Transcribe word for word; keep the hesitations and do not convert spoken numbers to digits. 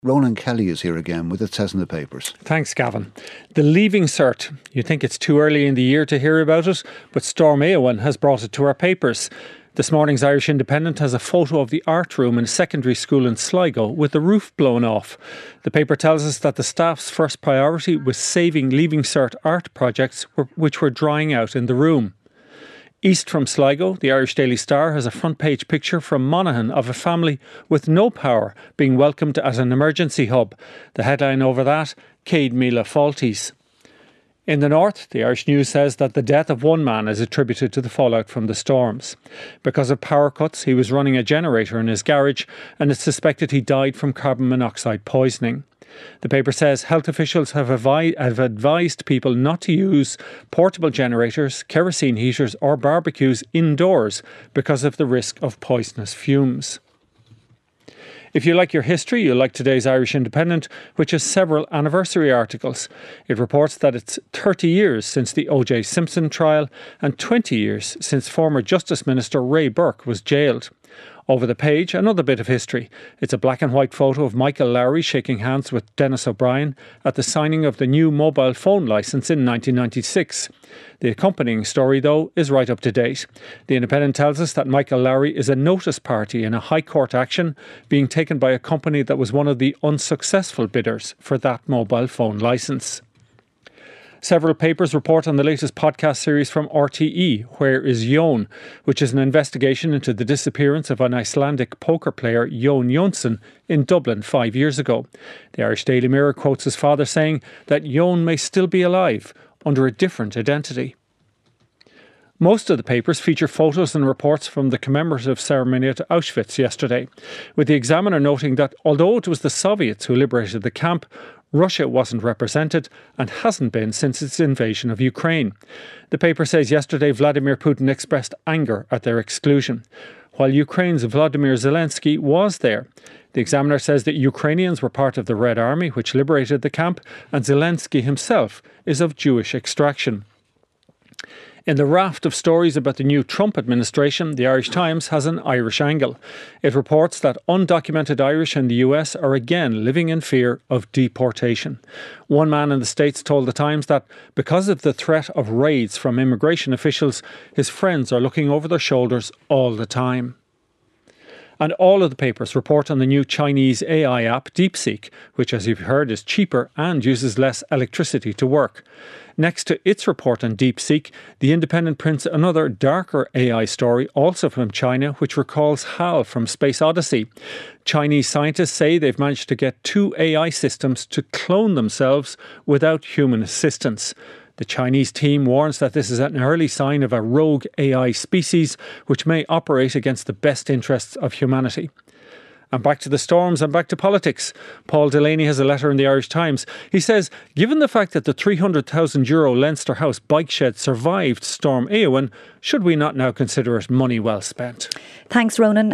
Ronan Kelly is here again with It Says in the Papers. Thanks, Gavin. The Leaving Cert. You think it's too early in the year to hear about it, but Storm Éowyn has brought it to our papers. This morning's Irish Independent has a photo of the art room in a secondary school in Sligo with the roof blown off. The paper tells us that the staff's first priority was saving Leaving Cert art projects which were drying out in the room. East from Sligo, the Irish Daily Star has a front page picture from Monaghan of a family with no power being welcomed at an emergency hub. The headline over that, Céad Míle Faulties. In the north, the Irish News says that the death of one man is attributed to the fallout from the storms. Because of power cuts, he was running a generator in his garage and it's suspected he died from carbon monoxide poisoning. The paper says health officials have, avi- have advised people not to use portable generators, kerosene heaters or barbecues indoors because of the risk of poisonous fumes. If you like your history, you'll like today's Irish Independent, which has several anniversary articles. It reports that it's thirty years since the O J Simpson trial and twenty years since former Justice Minister Ray Burke was jailed. Over the page, another bit of history. It's a black and white photo of Michael Lowry shaking hands with Denis O'Brien at the signing of the new mobile phone licence in nineteen ninety-six. The accompanying story, though, is right up to date. The Independent tells us that Michael Lowry is a notice party in a High Court action being taken by a company that was one of the unsuccessful bidders for that mobile phone licence. Several papers report on the latest podcast series from R T E, Where is Jón?, which is an investigation into the disappearance of an Icelandic poker player, Jón Jónsson, in Dublin five years ago. The Irish Daily Mirror quotes his father saying that Jón may still be alive under a different identity. Most of the papers feature photos and reports from the commemorative ceremony at Auschwitz yesterday, with the Examiner noting that although it was the Soviets who liberated the camp, Russia wasn't represented and hasn't been since its invasion of Ukraine. The paper says yesterday Vladimir Putin expressed anger at their exclusion, while Ukraine's Volodymyr Zelensky was there. The Examiner says that Ukrainians were part of the Red Army which liberated the camp, and Zelensky himself is of Jewish extraction. In the raft of stories about the new Trump administration, the Irish Times has an Irish angle. It reports that undocumented Irish in the U S are again living in fear of deportation. One man in the States told the Times that because of the threat of raids from immigration officials, his friends are looking over their shoulders all the time. And all of the papers report on the new Chinese A I app DeepSeek, which, as you've heard, is cheaper and uses less electricity to work. Next to its report on DeepSeek, the Independent prints another darker A I story, also from China, which recalls HAL from Space Odyssey. Chinese scientists say they've managed to get two A I systems to clone themselves without human assistance. The Chinese team warns that this is an early sign of a rogue A I species which may operate against the best interests of humanity. And back to the storms and back to politics. Paul Delaney has a letter in the Irish Times. He says, given the fact that the three hundred thousand euro Leinster House bike shed survived Storm Éowyn, should we not now consider it money well spent? Thanks, Ronan.